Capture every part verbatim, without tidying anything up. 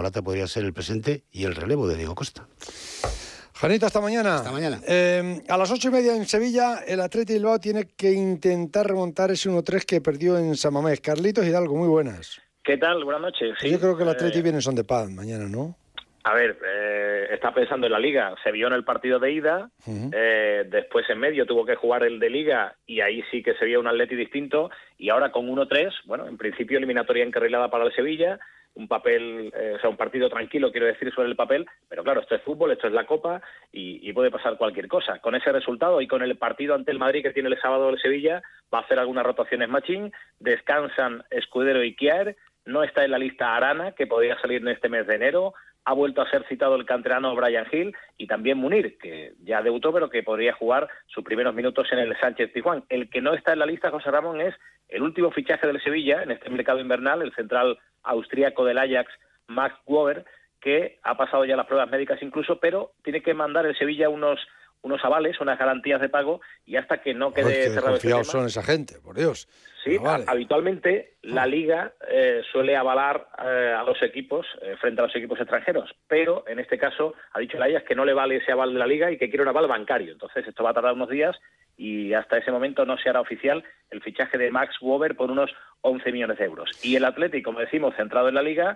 Morata podría ser el presente y el relevo de Diego Costa. Janito, hasta mañana. Hasta mañana. Eh, a las ocho y media en Sevilla, el Athletic Bilbao tiene que intentar remontar ese uno tres que perdió en San Mamés. Carlitos Hidalgo, muy buenas. ¿Qué tal? Buenas noches. Sí, Yo creo que el Athletic eh, viene en son de paz mañana, ¿no? A ver, eh, está pensando en la Liga. Se vio en el partido de ida, uh-huh. eh, después en medio tuvo que jugar el de Liga y ahí sí que se vio un Athletic distinto. Y ahora con uno tres, bueno, en principio eliminatoria encarrilada para el Sevilla. Un papel, eh, o sea, un partido tranquilo, quiero decir, sobre el papel, pero claro, esto es fútbol, esto es la Copa y, y puede pasar cualquier cosa. Con ese resultado y con el partido ante el Madrid que tiene el sábado el Sevilla, va a hacer algunas rotaciones Machín, descansan Escudero y Kjaer, no está en la lista Arana, que podría salir en este mes de enero, ha vuelto a ser citado el canterano Bryan Gil y también Munir, que ya debutó, pero que podría jugar sus primeros minutos en el Sánchez Pizjuán. El que no está en la lista, José Ramón, es el último fichaje del Sevilla en este mercado invernal, el central austríaco del Ajax, Max Wober, que ha pasado ya las pruebas médicas incluso, pero tiene que mandar el Sevilla unos unos avales, unas garantías de pago, y hasta que no quede oh, cerrado este tema... son esa gente, por Dios. Sí, no vale. Habitualmente la Liga eh, suele avalar eh, a los equipos eh, frente a los equipos extranjeros, pero en este caso ha dicho el Ajax que no le vale ese aval de la Liga y que quiere un aval bancario. Entonces esto va a tardar unos días y hasta ese momento no se hará oficial el fichaje de Max Wober por unos once millones de euros. Y el Athletic, como decimos, centrado en la Liga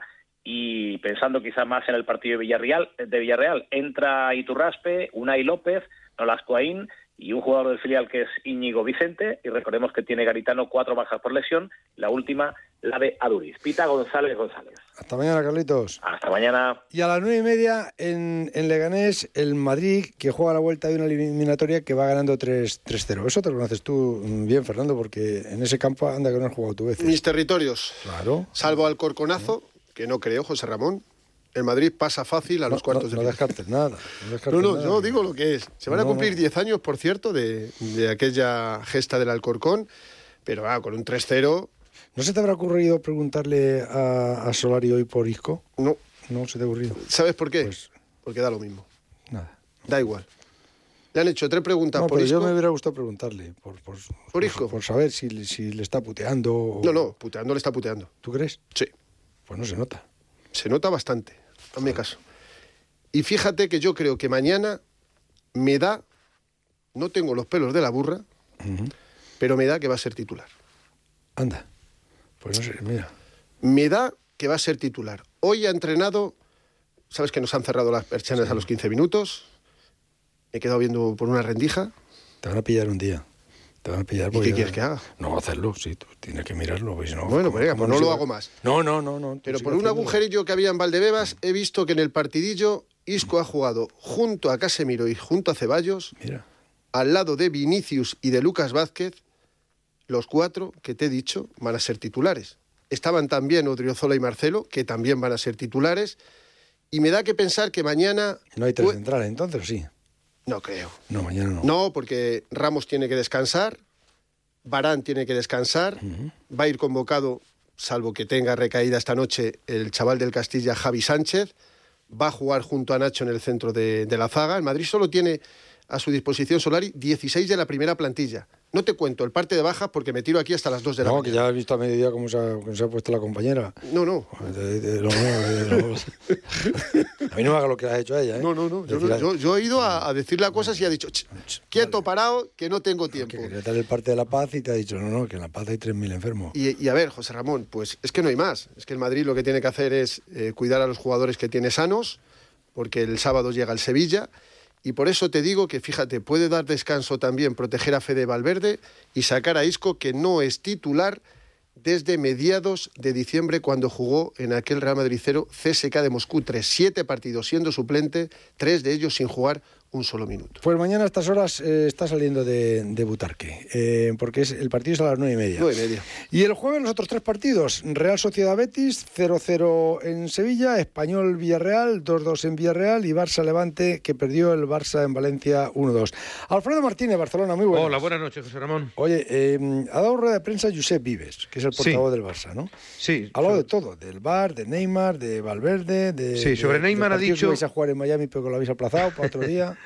y pensando quizás más en el partido de Villarreal, de Villarreal entra Iturraspe, Unai López, Nolasco Aín y un jugador del filial que es Íñigo Vicente, y recordemos que tiene Garitano cuatro bajas por lesión, la última la de Aduriz. Pita González González. Hasta mañana, Carlitos. Hasta mañana. Y a las nueve y media en, en Leganés, el Madrid, que juega la vuelta de una eliminatoria que va ganando tres cero. Eso te lo conoces tú bien, Fernando, porque en ese campo anda que no has jugado tu veces. Mis territorios. Claro. Salvo Alcorconazo, que no creo, José Ramón. El Madrid pasa fácil a los no, cuartos no, de final. No descartes nada. No, descartes no, no nada. yo digo lo que es. Se van no, a cumplir no. diez años, por cierto, de, de aquella gesta del Alcorcón, pero ah, con un tres cero... ¿No se te habrá ocurrido preguntarle a, a Solari hoy por Isco? No. No se te ha ocurrido. ¿Sabes por qué? Pues, Porque da lo mismo. Nada. Da igual. Le han hecho tres preguntas no, por pero Isco. Yo me hubiera gustado preguntarle. Por, por, ¿Por Isco? Por, por saber si, si le está puteando. O... No, no, puteando le está puteando. ¿Tú crees? Sí. Pues no se nota. Se nota bastante. Hazme caso. Y fíjate que yo creo que mañana me da, no tengo los pelos de la burra, uh-huh. pero me da que va a ser titular. Anda, pues no sé, mira. Me da que va a ser titular. Hoy ha entrenado, sabes que nos han cerrado las persianas sí. a los quince minutos, me he quedado viendo por una rendija. Te van a pillar un día. Te van a pillar. ¿Y qué quieres que haga? No, hacerlo, sí, tú tienes que mirarlo. Pues no, bueno, pues, venga, pues no lo hago más. No, no, no. no pero por un agujerillo que había en Valdebebas, he visto que en el partidillo Isco ha jugado junto a Casemiro y junto a Ceballos, Mira. al lado de Vinicius y de Lucas Vázquez, los cuatro que te he dicho van a ser titulares. Estaban también Odriozola y Marcelo, que también van a ser titulares, y me da que pensar que mañana... ¿No hay tres pues... centrales entonces, sí? No creo. No, mañana no. No, porque Ramos tiene que descansar, Varane tiene que descansar, uh-huh. va a ir convocado, salvo que tenga recaída esta noche, el chaval del Castilla, Javi Sánchez, va a jugar junto a Nacho en el centro de, de la zaga. El Madrid solo tiene a su disposición Solari dieciséis de la primera plantilla. No te cuento el parte de bajas porque me tiro aquí hasta las dos de la no, mañana. No, que ya has visto a mediodía cómo se ha, cómo se ha puesto la compañera. No, no. De, de, de, no, de, de, no. A mí no me haga lo que ha hecho ella, ¿eh? No, no, no. Yo, no, yo, yo he ido a, a decirle cosas y ha dicho, quieto, vale. parado, que no tengo tiempo. No, que quería darle el parte de la paz y te ha dicho, no, no, que en la paz hay tres mil enfermos. Y, y a ver, José Ramón, pues es que no hay más. Es que el Madrid lo que tiene que hacer es eh, cuidar a los jugadores que tiene sanos, porque el sábado llega el Sevilla. Y por eso te digo que, fíjate, puede dar descanso también proteger a Fede Valverde y sacar a Isco, que no es titular desde mediados de diciembre, cuando jugó en aquel Real Madrid cero C S K de Moscú tres. Siete partidos siendo suplente, tres de ellos sin jugar un solo minuto. Pues mañana a estas horas eh, está saliendo de, de Butarque, eh, porque es, el partido es a las nueve y media. Nueve y media. Y el jueves los otros tres partidos: Real Sociedad Betis, cero cero en Sevilla, Español Villarreal, dos dos en Villarreal, y Barça Levante, que perdió el Barça en Valencia uno dos. Alfredo Martínez, Barcelona, muy buenas. Hola, buenas noches, José Ramón. Oye, eh, ha dado rueda de prensa Josep Vives, que es el portavoz sí. del Barça, ¿no? Sí. Ha hablado sobre... de todo, del V A R, de Neymar, de Valverde, de... Sí, sobre de, Neymar de ha dicho... que vais a jugar en Miami, pero que lo habéis aplazado para otro día...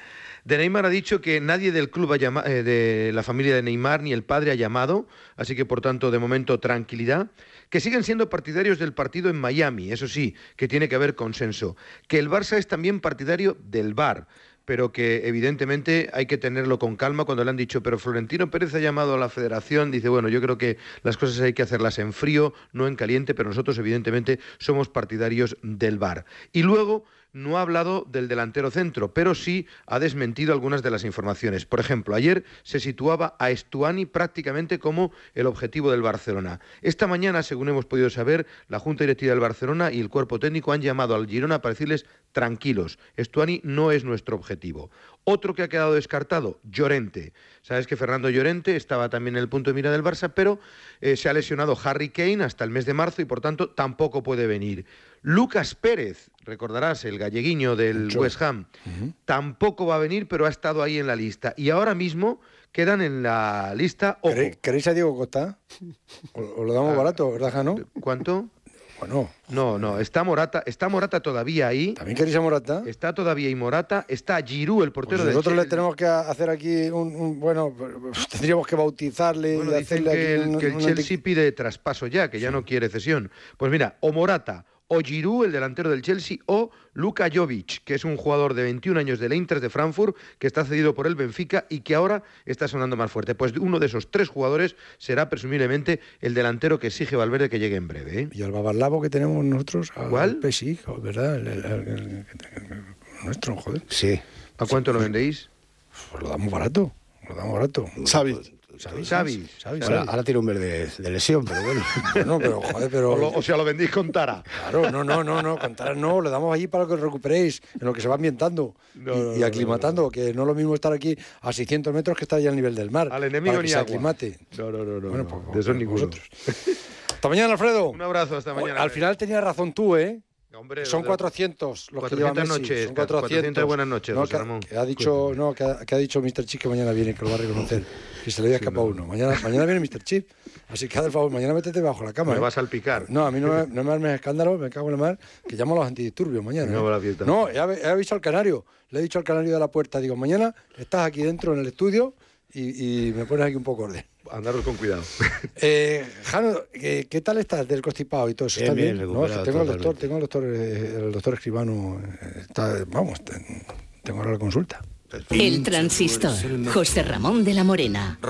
De Neymar ha dicho que nadie del club, ha llama, eh, de la familia de Neymar, ni el padre ha llamado, así que por tanto, de momento, tranquilidad. Que siguen siendo partidarios del partido en Miami, eso sí, que tiene que haber consenso. Que el Barça es también partidario del V A R, pero que evidentemente hay que tenerlo con calma. Cuando le han dicho, pero Florentino Pérez ha llamado a la federación, dice, bueno, yo creo que las cosas hay que hacerlas en frío, no en caliente, pero nosotros evidentemente somos partidarios del V A R. Y luego no ha hablado del delantero centro, pero sí ha desmentido algunas de las informaciones. Por ejemplo, ayer se situaba a Estuani prácticamente como el objetivo del Barcelona. Esta mañana, según hemos podido saber, la Junta Directiva del Barcelona y el cuerpo técnico han llamado al Girona para decirles tranquilos, Estuani no es nuestro objetivo. Otro que ha quedado descartado, Llorente. Sabes que Fernando Llorente estaba también en el punto de mira del Barça, pero eh, se ha lesionado Harry Kane hasta el mes de marzo y por tanto tampoco puede venir. Lucas Pérez, recordarás, el galleguiño del Yo. West Ham, uh-huh. tampoco va a venir, pero ha estado ahí en la lista. Y ahora mismo quedan en la lista... Ojo. ¿Queréis a Diego Costa? ¿O, o lo damos ah, barato, verdad, Jano? ¿Cuánto? Bueno. No, no, está Morata, está Morata todavía ahí. ¿También queréis a Morata? Está todavía ahí Morata, está Giroud, el portero pues del nosotros le tenemos que hacer aquí un, un bueno, tendríamos que bautizarle bueno, y dicen hacerle que aquí el, un, que el un Chelsea antic... pide traspaso ya, que ya sí. no quiere cesión. Pues mira, o Morata, o Giroud, el delantero del Chelsea, o Luka Jovic, que es un jugador de veintiún años del Eintracht de Frankfurt, que está cedido por el Benfica y que ahora está sonando más fuerte. Pues uno de esos tres jugadores será presumiblemente el delantero que exige Valverde que llegue en breve, ¿eh? Y al Babalabo que tenemos nosotros, al ¿Cuál? P S I, ¿verdad? El, el, el, el, el, el nuestro, joder. Sí. ¿A cuánto lo vendéis? Pues lo damos barato, lo damos barato. Xavi. Xavi, Xavi. Xavi, Ahora, Xavi. ahora tiene un mes de, de lesión, pero bueno. No, pero joder, pero... O, lo, o sea, lo vendéis con Tara. Claro, no, no, no, no, con Tara no, le damos allí para que lo recuperéis, en lo que se va ambientando no, y, no, y aclimatando, no, no, no. que no es lo mismo estar aquí a seiscientos metros que estar allá al nivel del mar. Al enemigo para que ni se agua. aclimate. No, no, no, no. Bueno, no. pues, de eso ninguno. Hasta mañana, Alfredo. Un abrazo, hasta mañana. Al final tenías razón tú, ¿eh? Hombre, son cuatrocientos los cuatrocientas que llevan Messi. noches, Son cuatrocientos. cuatrocientas buenas noches, no, José que, Ramón. que ha dicho, no, que ha, que ha dicho mister Chip que mañana viene, que lo va a reconocer. Que se le había sí, escapado no. uno. Mañana, mañana viene mister Chip. Así que haz el favor, mañana métete bajo la cama. Me ¿eh? vas a salpicar. No, a mí no me, no me armes escándalo, me cago en la mar, que llamo a los antidisturbios mañana. No, ¿eh? la no he, he avisado al canario. Le he dicho al canario de la puerta, digo, mañana estás aquí dentro en el estudio y, y me pones aquí un poco orden. Andaros con cuidado. eh, Jano, ¿qué, ¿qué tal estás del constipado y todo eso? ¿Está bien? bien? No, tengo, el doctor, tengo el doctor, el doctor Escribano, está, vamos, tengo ahora la consulta. El Transistor, José Ramón de la Morena.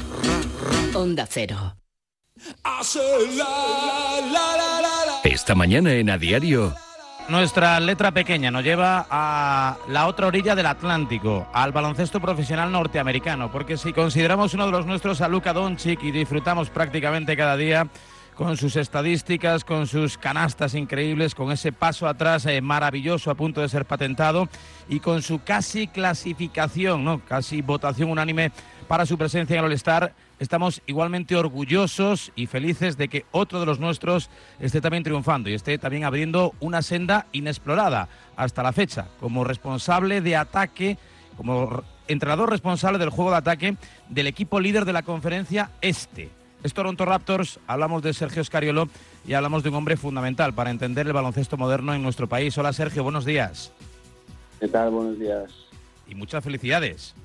Onda Cero. Esta mañana en A Diario... Nuestra letra pequeña nos lleva a la otra orilla del Atlántico, al baloncesto profesional norteamericano, porque si consideramos uno de los nuestros a Luka Doncic y disfrutamos prácticamente cada día con sus estadísticas, con sus canastas increíbles, con ese paso atrás eh, maravilloso a punto de ser patentado y con su casi clasificación, ¿no? casi votación unánime para su presencia en el All-Star, estamos igualmente orgullosos y felices de que otro de los nuestros esté también triunfando y esté también abriendo una senda inexplorada hasta la fecha, como responsable de ataque, como entrenador responsable del juego de ataque del equipo líder de la conferencia Este. Es Toronto Raptors, hablamos de Sergio Scariolo y hablamos de un hombre fundamental para entender el baloncesto moderno en nuestro país. Hola Sergio, buenos días. ¿Qué tal? Buenos días. Y muchas felicidades.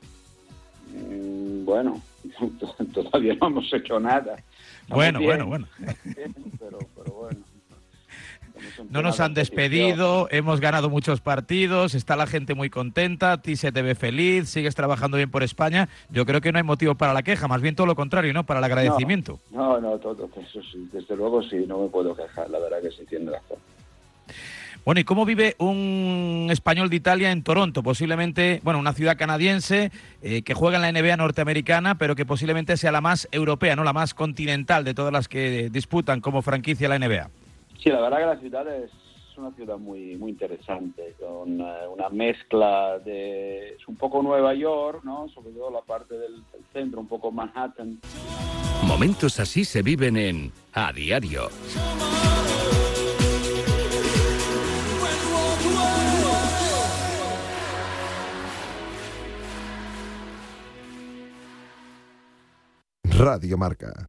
Mm, bueno, todavía no hemos hecho nada. Estamos bueno, bien, bueno, bueno. Bien, pero, pero bueno. No nos han despedido, hemos ganado muchos partidos, está la gente muy contenta, a ti se te ve feliz, sigues trabajando bien por España. Yo creo que no hay motivo para la queja, más bien todo lo contrario, ¿no? Para el agradecimiento. No, no, no todo eso sí, desde luego sí, no me puedo quejar, la verdad que sí tiene razón. Bueno, ¿y cómo vive un español de Italia en Toronto? Posiblemente, bueno, una ciudad canadiense eh, que juega en la N B A norteamericana, pero que posiblemente sea la más europea, ¿no? La más continental de todas las que disputan como franquicia la N B A. Sí, la verdad que la ciudad es una ciudad muy muy interesante, con uh, una mezcla de... Es un poco Nueva York, ¿no? Sobre todo la parte del, del centro, un poco Manhattan. Momentos así se viven en A Diario. Radio Marca.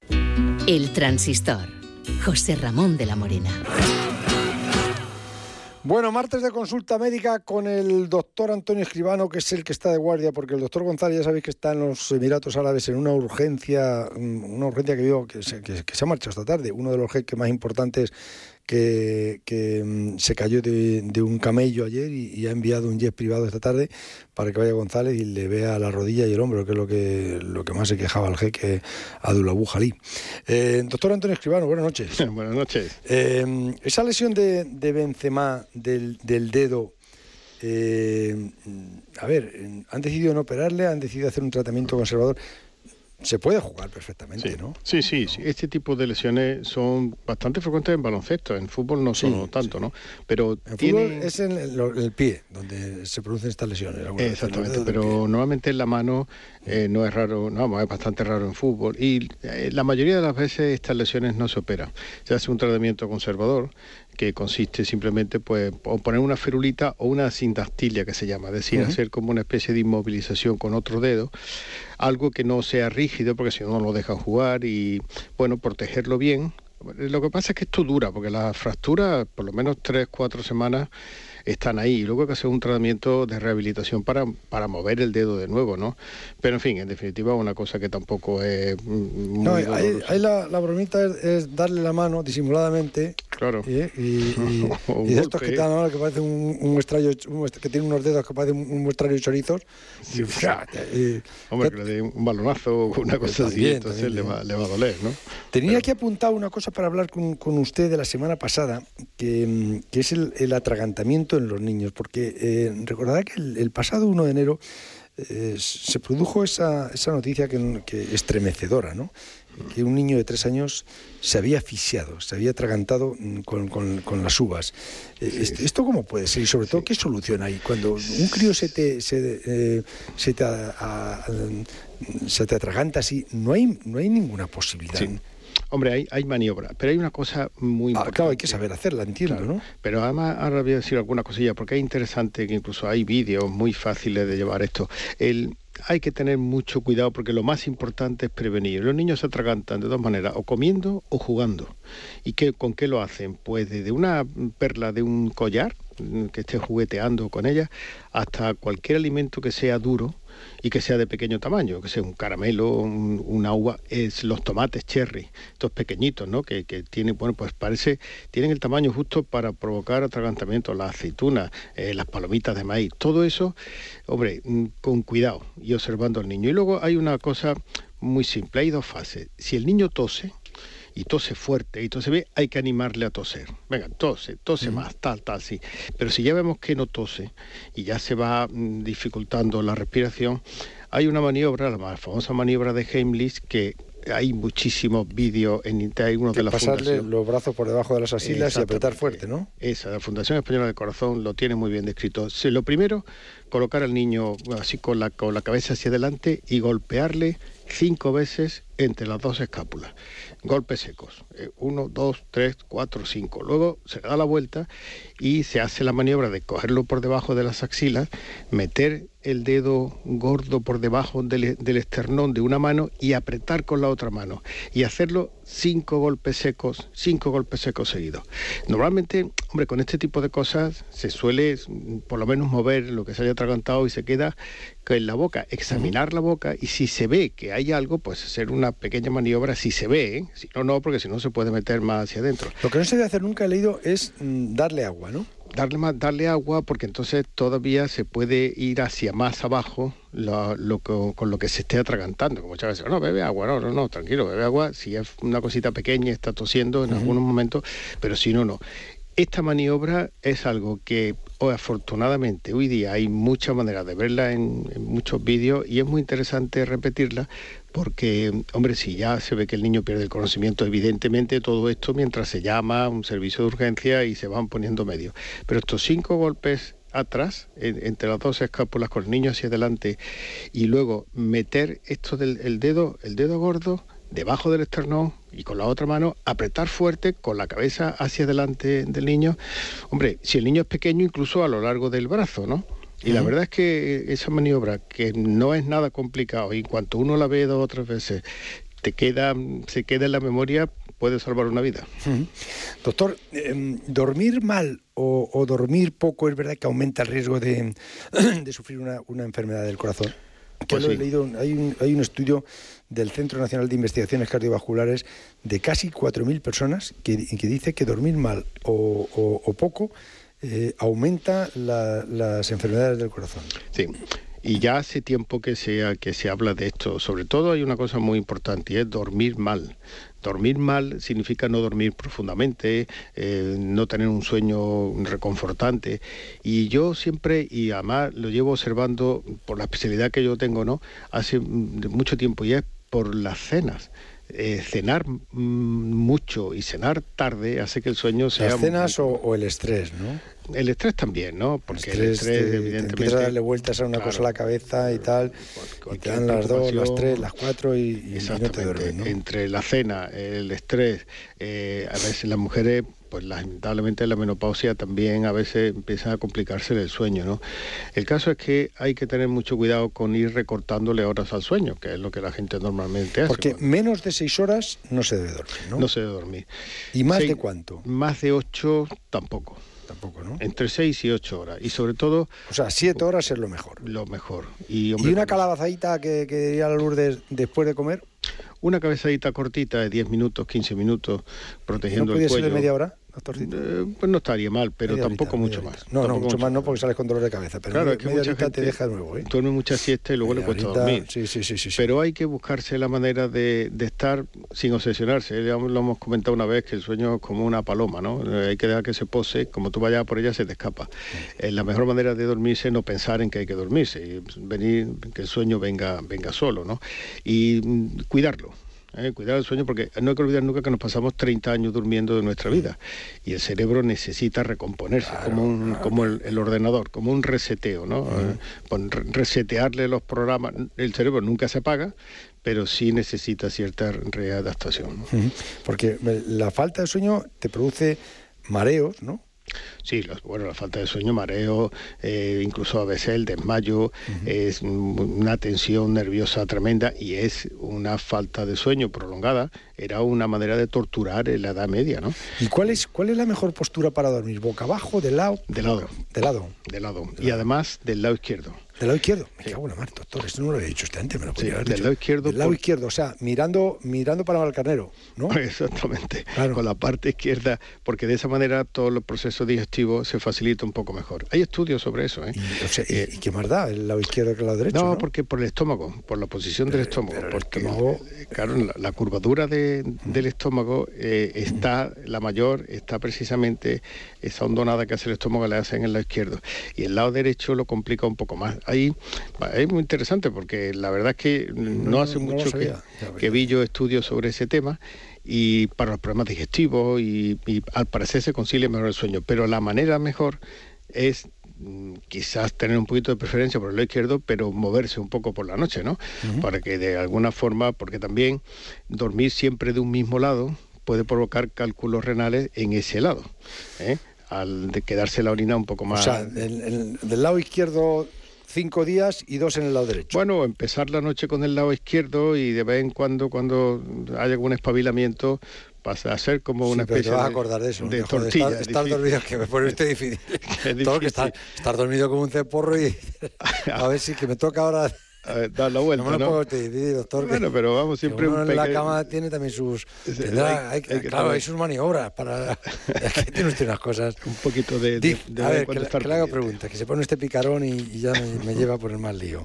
El Transistor, José Ramón de la Morena. Bueno, martes de consulta médica con el doctor Antonio Escribano, que es el que está de guardia, porque el doctor González ya sabéis que está en los Emiratos Árabes en una urgencia, una urgencia que vio que se, que, que se ha marchado esta tarde. Uno de los jeques más importantes que, que se cayó de, de un camello ayer y, y ha enviado un jet privado esta tarde para que vaya González y le vea la rodilla y el hombro, que es lo que, lo que más se quejaba el jeque Abdulabu Jalí. Eh, doctor Antonio Escribano, buenas noches. Buenas noches. Eh, esa lesión de, de Benzema del, del dedo, eh, a ver, han decidido no operarle, han decidido hacer un tratamiento conservador. Se puede jugar perfectamente, sí. ¿no? Sí, sí, sí. Este tipo de lesiones son bastante frecuentes en baloncesto, en fútbol no son sí, tanto, sí. ¿no? Pero en tiene... fútbol es en el, el pie donde se producen estas lesiones. Exactamente, pero normalmente en la mano eh, no es raro, no, es bastante raro en fútbol y eh, la mayoría de las veces estas lesiones no se operan. Se hace un tratamiento conservador que consiste simplemente pues o poner una ferulita o una sindactilia que se llama, es decir, uh-huh. hacer como una especie de inmovilización con otro dedo, algo que no sea rígido porque si no no lo dejan jugar y bueno, protegerlo bien. Lo que pasa es que esto dura porque las fracturas por lo menos tres, cuatro semanas están ahí y luego hay que hacer un tratamiento de rehabilitación para, para mover el dedo de nuevo, ¿no? Pero en fin, en definitiva una cosa que tampoco es muy no, ahí, ahí la, la bromita es, es darle la mano disimuladamente. Claro. Y, y, y, y de estos que están ahora que parece un, un muestrario, un, que tiene unos dedos que parecen un muestrario de chorizos. Sí, y, sí. y, Hombre, que le dé un balonazo o una cosa también, así, entonces también, le, va, le va a doler, ¿no? Tenía Pero... aquí apuntado una cosa para hablar con, con usted de la semana pasada, que, que es el, el atragantamiento en los niños, porque eh, recordará que el, el pasado uno de enero eh, se produjo esa, esa noticia que, que estremecedora, ¿no? Que un niño de tres años se había asfixiado, se había atragantado con, con, con las uvas. Sí, ¿Esto, ¿Esto cómo puede ser? Y sobre todo, sí. ¿qué solución hay? Cuando un crío se te, se, eh, se te, a, a, se te atraganta así, no hay, no hay ninguna posibilidad. Sí. Hombre, hay, hay maniobra, pero hay una cosa muy importante. Ah, claro, hay que saber hacerla, entiendo, claro. ¿no? Pero además, ahora voy a decir alguna cosilla, porque es interesante que incluso hay vídeos muy fáciles de llevar esto. El... Hay que tener mucho cuidado porque lo más importante es prevenir. Los niños se atragantan de dos maneras, o comiendo o jugando. ¿Y qué, con qué lo hacen? Pues desde una perla de un collar, que esté jugueteando con ella, hasta cualquier alimento que sea duro y que sea de pequeño tamaño, que sea un caramelo, un, una uva, es los tomates cherry, estos pequeñitos, ¿no? Que, que tienen, bueno, pues parece, tienen el tamaño justo para provocar atragantamiento, las aceitunas, eh, las palomitas de maíz, todo eso, hombre, con cuidado y observando al niño. Y luego hay una cosa muy simple, hay dos fases. Si el niño tose, y tose fuerte, y tose bien, hay que animarle a toser. Venga, tose, tose mm. más, tal, tal, sí. Pero si ya vemos que no tose y ya se va mm, dificultando la respiración, hay una maniobra, la famosa maniobra de Heimlich, que hay muchísimos vídeos en internet, hay uno de la pasarle Fundación. los brazos por debajo de las axilas y apretar fuerte, ¿no? Esa, la Fundación Española del Corazón lo tiene muy bien descrito. Sí, lo primero, colocar al niño así con la, con la cabeza hacia adelante y golpearle cinco veces entre las dos escápulas. Golpes secos. Eh, uno, dos, tres, cuatro, cinco. Luego se le da la vuelta y se hace la maniobra de cogerlo por debajo de las axilas, meter el dedo gordo por debajo del, del esternón de una mano y apretar con la otra mano. Y hacerlo cinco golpes secos, cinco golpes secos seguidos. Normalmente, hombre, con este tipo de cosas se suele por lo menos mover lo que se haya atragantado y se queda en la boca, examinar la boca y si se ve que hay algo, pues hacer una pequeña maniobra si se ve, ¿eh? Si no, no, porque si no se puede meter más hacia adentro. Lo que no se debe hacer nunca, he leído, es mm, darle agua, ¿no? Darle más, darle agua porque entonces todavía se puede ir hacia más abajo lo, lo, con, con lo que se esté atragantando. Como muchas veces, no, bebe agua, no, no, no, tranquilo, bebe agua. Si es una cosita pequeña, está tosiendo en uh-huh. algunos momentos, pero si no, no. Esta maniobra es algo que hoy, afortunadamente hoy día hay muchas maneras de verla en, en muchos vídeos y es muy interesante repetirla porque, hombre, si ya se ve que el niño pierde el conocimiento, evidentemente todo esto mientras se llama a un servicio de urgencia y se van poniendo medios. Pero estos cinco golpes atrás, en, entre las dos escápulas con el niño hacia adelante y luego meter esto del el dedo, el dedo gordo debajo del esternón y con la otra mano apretar fuerte con la cabeza hacia adelante del niño. Hombre, si el niño es pequeño, incluso a lo largo del brazo, ¿no? Y uh-huh. la verdad es que esa maniobra, que no es nada complicado, y en cuanto uno la ve dos o tres veces, te queda, se queda en la memoria puede salvar una vida. Uh-huh. Doctor, eh, ¿dormir mal o, o dormir poco es verdad que aumenta el riesgo de, de sufrir una, una enfermedad del corazón? Que Pues lo he sí. leído, hay un, hay un estudio del Centro Nacional de Investigaciones Cardiovasculares de casi cuatro mil personas que, que dice que dormir mal o, o, o poco eh, aumenta la, las enfermedades del corazón. Sí. Y ya hace tiempo que se, que se habla de esto. Sobre todo hay una cosa muy importante y es dormir mal. Dormir mal significa no dormir profundamente, eh, no tener un sueño reconfortante. Y yo siempre, y además lo llevo observando por la especialidad que yo tengo, ¿no? Hace mucho tiempo, y es por las cenas. Eh, cenar mm, mucho y cenar tarde hace que el sueño sea... Las cenas o, o el estrés, ¿no? El estrés también, ¿no? Porque el estrés, estrés, te, evidentemente... te empiezas a darle vueltas a una claro, cosa a la cabeza y tal, y te dan las dos, las tres, las cuatro y, y no te duermes, ¿no? Entre la cena, el estrés, eh, a veces las mujeres, pues lamentablemente la menopausia también a veces empieza a complicarse el sueño, ¿no? El caso es que hay que tener mucho cuidado con ir recortándole horas al sueño, que es lo que la gente normalmente hace. Porque bueno, menos de seis horas no se debe dormir, ¿no? No se debe dormir. ¿Y más seis, de cuánto? Más de ocho tampoco. Tampoco, ¿no? Entre seis y ocho horas. Y sobre todo... O sea, siete horas es lo mejor. Lo mejor. Y, hombre, ¿Y una calabazadita que, que diría la Lourdes después de comer? Una cabezadita cortita de diez minutos, quince minutos, protegiendo el cuello. ¿No podía ser de media hora, doctorcito? Eh, pues no estaría mal, pero media tampoco horita, mucho media más. No, tampoco no, mucho mucho más no, porque sales con dolor de cabeza. Pero claro, media, es que media mucha horita gente te deja de nuevo, ¿eh? duerme mucha siesta y luego media le cuesta horita, dormir. Sí, sí, sí, sí, sí. Pero hay que buscarse la manera de, de estar sin obsesionarse. Ya lo hemos comentado una vez, que el sueño es como una paloma, ¿no? Hay que dejar que se pose, como tú vayas por ella se te escapa. Eh, la mejor manera de dormirse es no pensar en que hay que dormirse, y venir, que el sueño venga, venga solo, ¿no? Y mm, cuidarlo. Eh, cuidar el sueño, porque no hay que olvidar nunca que nos pasamos treinta años durmiendo de nuestra vida y el cerebro necesita recomponerse, claro, como un, claro. como el, el ordenador, como un reseteo, ¿no? Uh-huh. Eh, pues, resetearle los programas, el cerebro nunca se apaga, pero sí necesita cierta readaptación, ¿no? Uh-huh. Porque la falta de sueño te produce mareos, ¿no? Sí, los, bueno, la falta de sueño, mareo, eh, incluso a veces el desmayo, uh-huh. es una tensión nerviosa tremenda y es una falta de sueño prolongada. Era una manera de torturar en la Edad Media, ¿no? ¿Y cuál es cuál es la mejor postura para dormir? ¿Boca abajo, de lado? De lado. De lado. De lado. De y lado. Además del lado izquierdo. ¿Del lado izquierdo? Me cago en la mar, doctor, esto no lo había dicho usted antes, me lo podía sí, haber del dicho. lado izquierdo. Del lado por... izquierdo, o sea, mirando mirando para el carnero, ¿no? Exactamente, claro. Con la parte izquierda, porque de esa manera todo el proceso digestivo se facilita un poco mejor. Hay estudios sobre eso, ¿eh? Y, o sea, eh, ¿y qué más da el lado izquierdo que el lado derecho? No, ¿no? porque por el estómago, por la posición pero, del estómago. Pero el porque, estómago... claro, la, la curvatura de, del estómago eh, está, la mayor, está precisamente esa hondonada que hace el estómago le hace en el lado izquierdo. Y el lado derecho lo complica un poco más. Ahí es muy interesante porque la verdad es que no, no hace no mucho que, que vi yo estudios sobre ese tema y para los problemas digestivos y, y al parecer se concilia mejor el sueño. Pero la manera mejor es quizás tener un poquito de preferencia por el lado izquierdo, pero moverse un poco por la noche, ¿no? Uh-huh. Para que de alguna forma, porque también dormir siempre de un mismo lado puede provocar cálculos renales en ese lado, ¿eh? Al de quedarse la orina un poco más... O sea, el, el, del lado izquierdo cinco días y dos en el lado derecho. Bueno, empezar la noche con el lado izquierdo y de vez en cuando, cuando haya algún espabilamiento, pasa a ser como sí, una pero especie te vas de, a acordar de, eso, de ¿no? tortilla. Estar, estar dormido, que me pone usted difícil. Todo que estar, estar dormido como un ceporro y a ver si que me toca ahora... A ver, dar la vuelta, no me lo ¿no? puedo dividir, doctor. Bueno, que, pero vamos, siempre uno un en pequeño... la cama tiene también sus... Tendrá, hay, hay, claro, hay sus maniobras para... Es que tiene usted unas cosas... Un poquito de... de, de a ver, que, que le haga preguntas, que se pone este picarón y, y ya me, me lleva por el mal lío.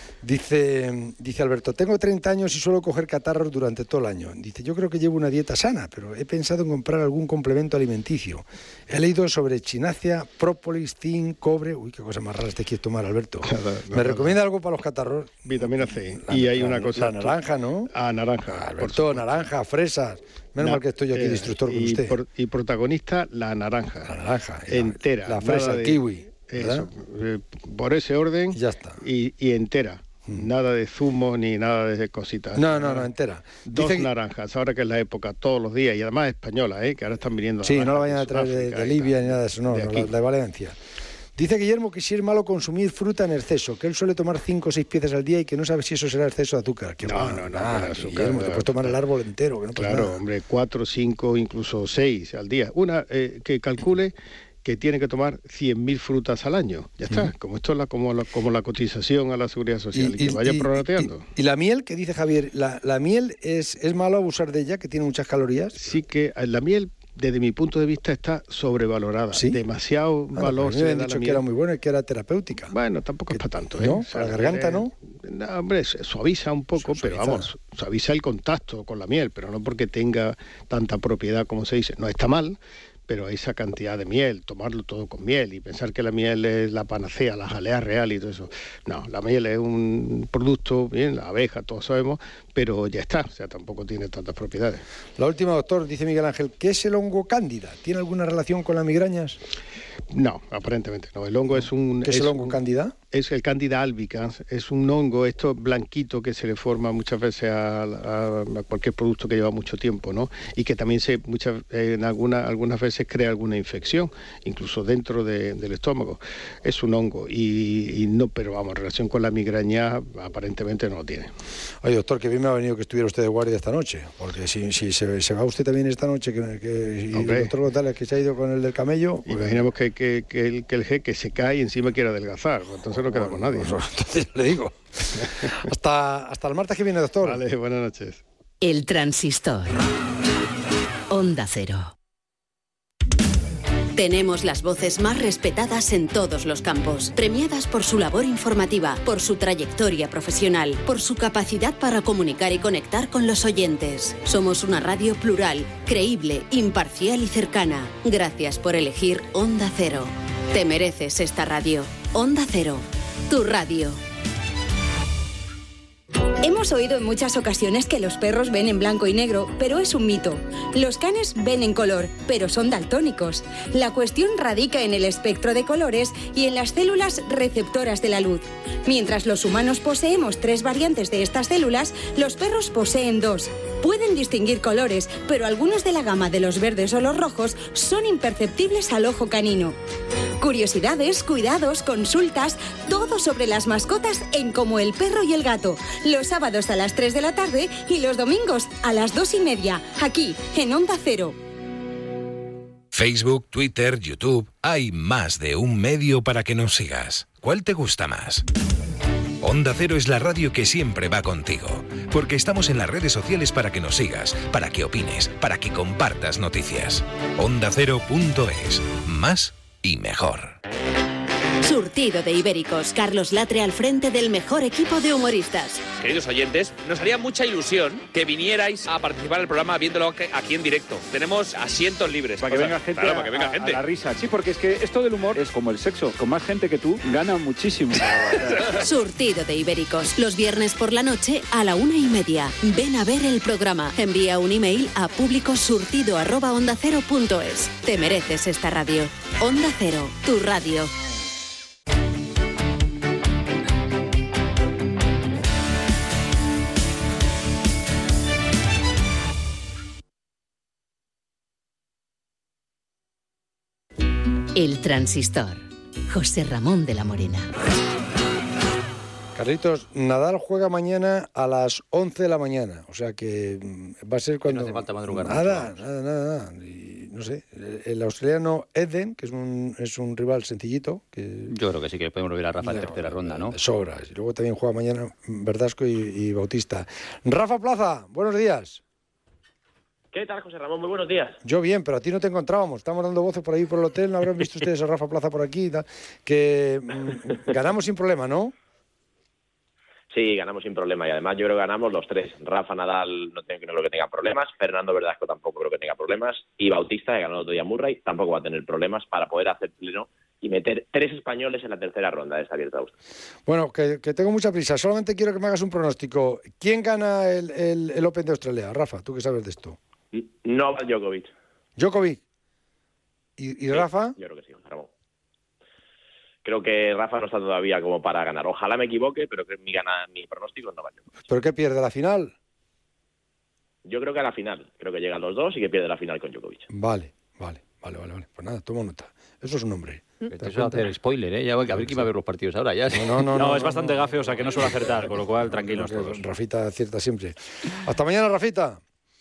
Dice, dice Alberto, tengo treinta años y suelo coger catarros durante todo el año. Dice, yo creo que llevo una dieta sana, pero he pensado en comprar algún complemento alimenticio. He leído sobre chinacea, própolis, zinc, cobre... Uy, qué cosa más rara te quieres tomar, Alberto. Nada, ¿Me nada. recomienda algo para los catarros? Vitamina C. La, y hay la, una cosa... La naranja, ¿no? Ah, naranja. Alberto, naranja, fresas... Menos mal que estoy yo aquí de instructor con y usted. Por, y protagonista, la naranja. La naranja. Entera. La, la fresa, el de, kiwi. ¿verdad? Eso, eh, por ese orden. Ya está. Y, y entera. Hmm. Nada de zumo ni nada de cositas. No, no, no, entera. Dos Dice naranjas, ahora que es la época, todos los días, y además española, ¿eh? Que ahora están viniendo. Sí, no la vayan a traer de, de Libia ni nada de eso, no, de, no la, de Valencia. Dice Guillermo que si es malo consumir fruta en exceso, que él suele tomar cinco o seis piezas al día y que no sabe si eso será exceso de azúcar. Que no, va, no, no, ah, no azúcar, Guillermo, no, te puedes tomar el árbol entero. Que no claro, nada. hombre, cuatro, cinco, incluso seis al día. Una eh, que calcule que tiene que tomar cien mil frutas al año. Ya está, uh-huh. como esto es la, como, la, como la cotización a la seguridad social, y, y que vaya y, prorrateando. Y, y la miel, que dice Javier, la, la miel es, es malo abusar de ella, que tiene muchas calorías. Sí, que la miel, desde mi punto de vista, está sobrevalorada. ¿Sí? Demasiado ah, valor. No, me habían dicho que era muy bueno y que era terapéutica. Bueno, tampoco que, es para tanto, ¿eh? ¿No? O sea, para la garganta, ¿no? No, hombre, suaviza un poco, suaviza. Pero vamos, suaviza el contacto con la miel, pero no porque tenga tanta propiedad como se dice. No está mal, pero esa cantidad de miel, tomarlo todo con miel y pensar que la miel es la panacea, la jalea real y todo eso. No, la miel es un producto, bien, la abeja, todos sabemos, pero ya está, o sea, tampoco tiene tantas propiedades. La última, doctor, dice Miguel Ángel, ¿qué es el hongo cándida? ¿Tiene alguna relación con las migrañas? No, aparentemente no. El hongo es un... ¿Qué es, es el hongo un, cándida? Es el Candida albicans, es un hongo, esto blanquito que se le forma muchas veces a, a, a cualquier producto que lleva mucho tiempo, ¿no? Y que también se muchas en alguna, algunas veces crea alguna infección, incluso dentro de, del estómago. Es un hongo y, y no, pero vamos, en relación con la migraña aparentemente no lo tiene. Oye, doctor, que bien me ha venido que estuviera usted de guardia esta noche, porque si, si se, se va usted también esta noche, que, que y el doctor González que se ha ido con el del camello... Pues, imaginemos que, que, que, el, que el jeque se cae y encima quiere adelgazar, entonces no queda con nadie. Pues, entonces le digo. hasta, hasta el martes que viene, doctor. Vale, buenas noches. El Transistor. Onda Cero. Tenemos las voces más respetadas en todos los campos, premiadas por su labor informativa, por su trayectoria profesional, por su capacidad para comunicar y conectar con los oyentes. Somos una radio plural, creíble, imparcial y cercana. Gracias por elegir Onda Cero. Te mereces esta radio. Onda Cero, tu radio. Hemos oído en muchas ocasiones que los perros ven en blanco y negro, pero es un mito. Los canes ven en color, pero son daltónicos. La cuestión radica en el espectro de colores y en las células receptoras de la luz. Mientras los humanos poseemos tres variantes de estas células, los perros poseen dos. Pueden distinguir colores, pero algunos de la gama de los verdes o los rojos son imperceptibles al ojo canino. Curiosidades, cuidados, consultas, todo sobre las mascotas en Como el perro y el gato. Los sábados a las tres de la tarde y los domingos a las dos y media, aquí en Onda Cero. Facebook, Twitter, YouTube, hay más de un medio para que nos sigas. ¿Cuál te gusta más? Onda Cero es la radio que siempre va contigo, porque estamos en las redes sociales para que nos sigas, para que opines, para que compartas noticias. onda cero punto es, más y mejor. Surtido de Ibéricos, Carlos Latre al frente del mejor equipo de humoristas. Queridos oyentes, nos haría mucha ilusión que vinierais a participar en el programa viéndolo aquí en directo. Tenemos asientos libres. Para que, o sea, venga gente, claro, a, para que venga a, gente a la risa. Sí, porque es que esto del humor es como el sexo. Con más gente que tú, gana muchísimo. Surtido de Ibéricos, los viernes por la noche a la una y media. Ven a ver el programa. Envía un email a públicosurtido arroba onda cero punto es. Te mereces esta radio. Onda Cero, tu radio. El Transistor. José Ramón de la Morena. Carlitos, Nadal juega mañana a las once de la mañana, o sea que va a ser cuando... No hace falta madrugar. Nada, nada, nada, nada. Y, no sé, el australiano Eden, que es un, es un rival sencillito... que Yo creo que sí que podemos ver a Rafa en tercera ronda, ¿no? Sobra. Y luego también juega mañana Verdasco y, y Bautista. Rafa Plaza, buenos días. ¿Qué tal, José Ramón? Muy buenos días. Yo bien, pero a ti no te encontrábamos. Estamos dando voces por ahí por el hotel, no habrán visto ustedes a Rafa Plaza por aquí y tal. Que mmm, ganamos sin problema, ¿no? Sí, ganamos sin problema y además yo creo que ganamos los tres. Rafa Nadal no tengo, no creo que tenga problemas, Fernando Verdasco tampoco creo que tenga problemas y Bautista, que ganó el otro día Murray, tampoco va a tener problemas para poder hacer pleno y meter tres españoles en la tercera ronda de esta Abierta de Australia. Bueno, que, que tengo mucha prisa. Solamente quiero que me hagas un pronóstico. ¿Quién gana el, el, el Open de Australia? Rafa, tú que sabes de esto. Novak Djokovic. ¿Djokovic? ¿Y, y Rafa? Yo creo que sí, Ramón. Creo que Rafa no está todavía como para ganar. Ojalá me equivoque, pero que mi, gana, mi pronóstico es Novak Djokovic. ¿Pero qué pierde, la final? Yo creo que a la final. Creo que llegan los dos y que pierde la final con Djokovic. Vale, vale, vale, vale. vale. Pues nada, tomo nota. Eso es un hombre. Te suele hacer spoiler, ¿eh? Ya, a ver quién va a ver los partidos ahora. Ya. No, no, no, no, es bastante no, gafe, o sea que no suele acertar, con lo cual tranquilos todos. Rafita acierta siempre. Hasta mañana, Rafita.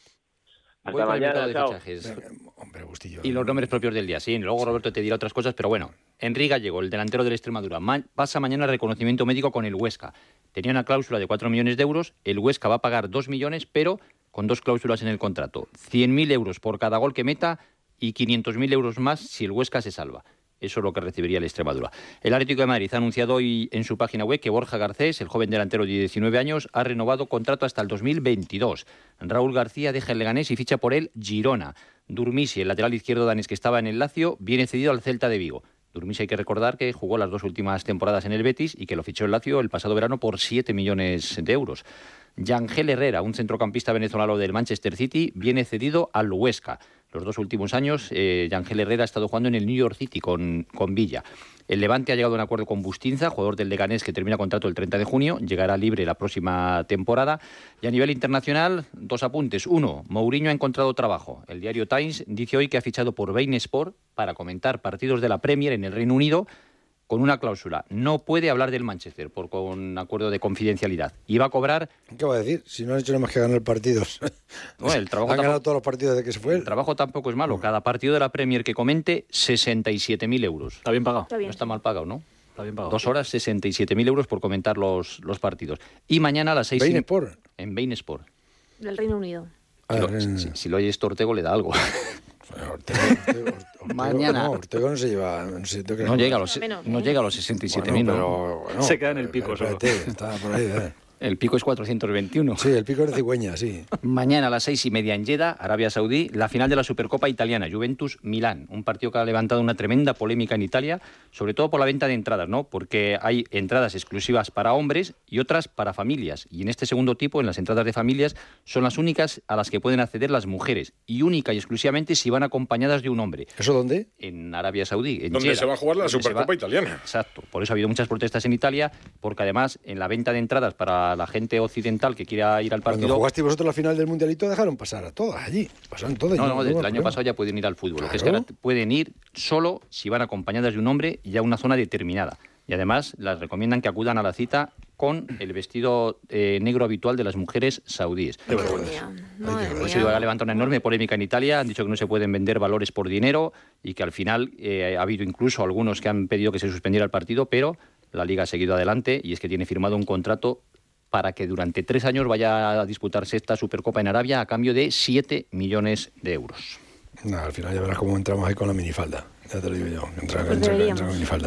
Hasta mañana, chao. Hombre, Agustillo. Y los nombres propios del día, sí. Luego Roberto te dirá otras cosas, pero bueno. Enrique Gallego, el delantero del Extremadura, ma- pasa mañana reconocimiento médico con el Huesca. Tenía una cláusula de cuatro millones de euros, el Huesca va a pagar dos millones, pero con dos cláusulas en el contrato. cien mil euros por cada gol que meta y quinientos mil euros más si el Huesca se salva. Eso es lo que recibiría el Extremadura. El Atlético de Madrid ha anunciado hoy en su página web que Borja Garcés, el joven delantero de diecinueve años, ha renovado contrato hasta el dos mil veintidós. Raúl García deja el Leganés y ficha por el Girona. Durmisi, el lateral izquierdo danés que estaba en el Lazio, viene cedido al Celta de Vigo. Durmisi hay que recordar que jugó las dos últimas temporadas en el Betis y que lo fichó el Lazio el pasado verano por siete millones de euros. Yangel Herrera, un centrocampista venezolano del Manchester City, viene cedido al Huesca. Los dos últimos años, eh, Yangel Herrera ha estado jugando en el New York City con, con Villa. El Levante ha llegado a un acuerdo con Bustinza, jugador del Leganés que termina contrato el treinta de junio, llegará libre la próxima temporada. Y a nivel internacional, dos apuntes. Uno, Mourinho ha encontrado trabajo. El diario Times dice hoy que ha fichado por beIN Sport para comentar partidos de la Premier en el Reino Unido, con una cláusula. No puede hablar del Manchester por con acuerdo de confidencialidad. Y va a cobrar... ¿Qué va a decir? Si no han hecho nada más que ganar partidos. Bueno, el trabajo han tampoco... ganado todos los partidos desde que se fue. El trabajo tampoco es malo. Cada partido de la Premier que comente, sesenta y siete mil euros. Está bien pagado. Está bien. No está mal pagado, ¿no? Está bien pagado. Dos horas, sesenta y siete mil euros por comentar los, los partidos. Y mañana a las seis... beIN y... Sport. En beIN Sport. Del Reino Unido. Si lo, si, si lo oyes Ortego le da algo. Ortego, Ortego, Ortego, Mañana. No, Ortego no se lleva. No, sé, no, no llega a los, menos, no ¿eh? llega a los sesenta y siete bueno, mil. pero, ¿no? bueno, se queda en el pico solo. Espérate, está por ahí, ¿eh? El pico es cuatrocientos veintiuno. Sí, el pico es de cigüeña, sí. Mañana a las seis y media en Jeddah, Arabia Saudí, la final de la Supercopa Italiana, Juventus-Milán. Un partido que ha levantado una tremenda polémica en Italia, sobre todo por la venta de entradas, ¿no? Porque hay entradas exclusivas para hombres y otras para familias. Y en este segundo tipo, en las entradas de familias, son las únicas a las que pueden acceder las mujeres. Y única y exclusivamente si van acompañadas de un hombre. ¿Eso dónde? En Arabia Saudí, en Donde Jeddah, se va a jugar la Supercopa va... Italiana. Exacto. Por eso ha habido muchas protestas en Italia, porque además en la venta de entradas para la gente occidental que quiera ir al partido... Cuando jugasteis vosotros la final del Mundialito dejaron pasar a todas allí. Pasaron todas. No, no, desde el año pasado ya pueden ir al fútbol. Claro. Lo que es que ahora pueden ir solo si van acompañadas de un hombre y a una zona determinada. Y además las recomiendan que acudan a la cita con el vestido eh, negro habitual de las mujeres saudíes. Qué vergüenza. Por eso ha levantado una enorme polémica en Italia. Han dicho que no se pueden vender valores por dinero y que al final eh, ha habido incluso algunos que han pedido que se suspendiera el partido, pero la Liga ha seguido adelante y es que tiene firmado un contrato para que durante tres años vaya a disputarse esta Supercopa en Arabia a cambio de siete millones de euros. No, al final ya verás cómo entramos ahí con la minifalda. Ya te lo digo yo, entra, Pues entra, entra con minifalda.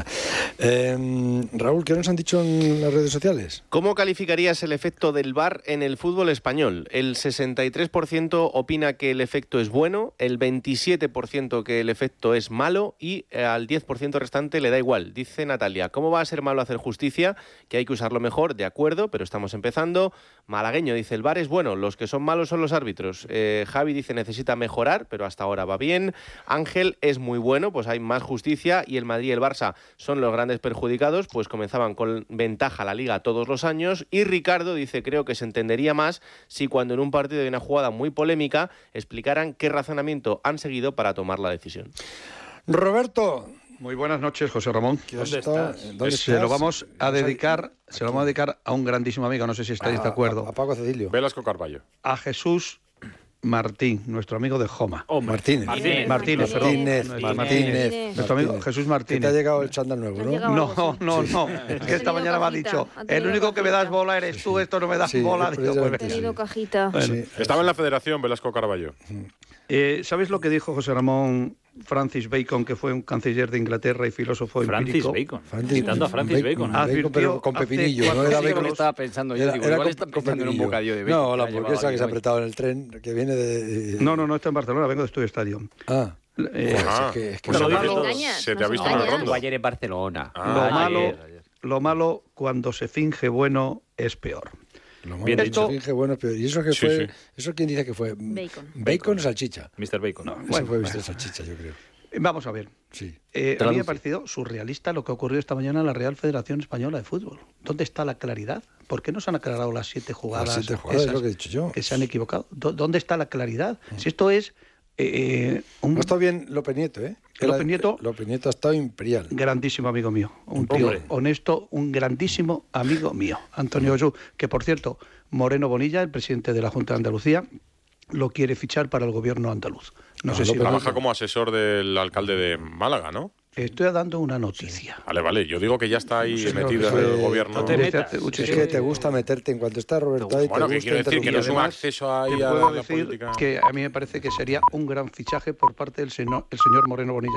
Eh, Raúl, ¿qué nos han dicho en las redes sociales? ¿Cómo calificarías el efecto del V A R en el fútbol español? El sesenta y tres por ciento opina que el efecto es bueno, el veintisiete por ciento que el efecto es malo y al diez por ciento restante le da igual. Dice Natalia, ¿cómo va a ser malo hacer justicia? Que hay que usarlo mejor, de acuerdo, pero estamos empezando. Malagueño dice, el V A R es bueno, los que son malos son los árbitros. Eh, Javi dice, necesita mejorar, pero hasta ahora va bien. Ángel, es muy bueno, pues hay más justicia y el Madrid y el Barça son los grandes perjudicados, pues comenzaban con ventaja la Liga todos los años. Y Ricardo dice, creo que se entendería más si cuando en un partido hay una jugada muy polémica explicaran qué razonamiento han seguido para tomar la decisión. Roberto. Muy buenas noches, José Ramón. ¿Dónde estás? ¿Dónde se estás? lo vamos a dedicar, se lo vamos a dedicar a un grandísimo amigo, no sé si estáis a, de acuerdo. A, a Paco Cecilio. Velasco Carballo. A Jesús Martín, nuestro amigo de Joma. Oh, Martínez. Martínez, Martínez, perdón. Martínez, Martínez, Martínez. Nuestro amigo Martínez. Jesús Martínez. ¿Qué te ha llegado el chándal nuevo, no? No, no, no. Es que esta mañana me ha dicho, el único que me das bola eres tú, esto no me das sí, bola. Digo, pues, He tenido cajita. Bueno, sí. Estaba en la federación, Velasco Carballo. Eh, ¿Sabes lo que dijo José Ramón Francis Bacon, que fue un canciller de Inglaterra y filósofo Francis empírico? Bacon. Francis, Citando a Francis Bacon. Bacon, Bacon pero con pepinillo, no era Bacon. Lo estaba pensando yo, Era, digo, era igual con, está con pensando en un pepinillo. bocadillo de bacon. No, la que hamburguesa que se ha hoy. apretado en el tren, que viene de... No, no, no está en Barcelona, vengo de Estudio Estadio. Ah. Eh, Ah, es que, es que pues lo se, malo- te, engañas, se te nos ha visto en el engañas. rondo. Estuvo ayer en Barcelona. Ah, lo, ayer, malo, ayer. lo malo cuando se finge bueno es peor. Lo malo Bien que dicho. se finge bueno, pero ¿y eso que Sí, fue? sí. ¿Eso quién dice que fue? Bacon. Bacon o salchicha. mister Bacon. No, Eso bueno, fue mister Salchicha, yo creo. Vamos a ver. Sí. Eh, a mí Traduce. me ha parecido surrealista lo que ocurrió esta mañana en la Real Federación Española de Fútbol. ¿Dónde está la claridad? ¿Por qué no se han aclarado las siete jugadas, Las siete jugadas, esas es lo que he dicho yo. que se han equivocado? ¿Dó- ¿Dónde está la claridad? Si esto es Eh, un... No está bien López Nieto, ¿eh? López Nieto, López Nieto ha estado imperial. Grandísimo amigo mío, un tío Hombre. honesto, un grandísimo amigo mío. Antonio Jesús, que por cierto, Moreno Bonilla, el presidente de la Junta de Andalucía, lo quiere fichar para el gobierno andaluz. No, No, sé si trabaja como asesor del alcalde de Málaga, ¿no? Estoy dando una noticia. Vale, vale, yo digo que ya está ahí No sé, metido no, en el que- gobierno. no te metas. Es que te gusta meterte en cuanto está Roberto ahí. Bueno, te que gusta quiero decir que no es un interrumpir. acceso ahí Te a puedo la decir política. que a mí me parece que sería un gran fichaje por parte del señor, el señor Moreno Bonilla.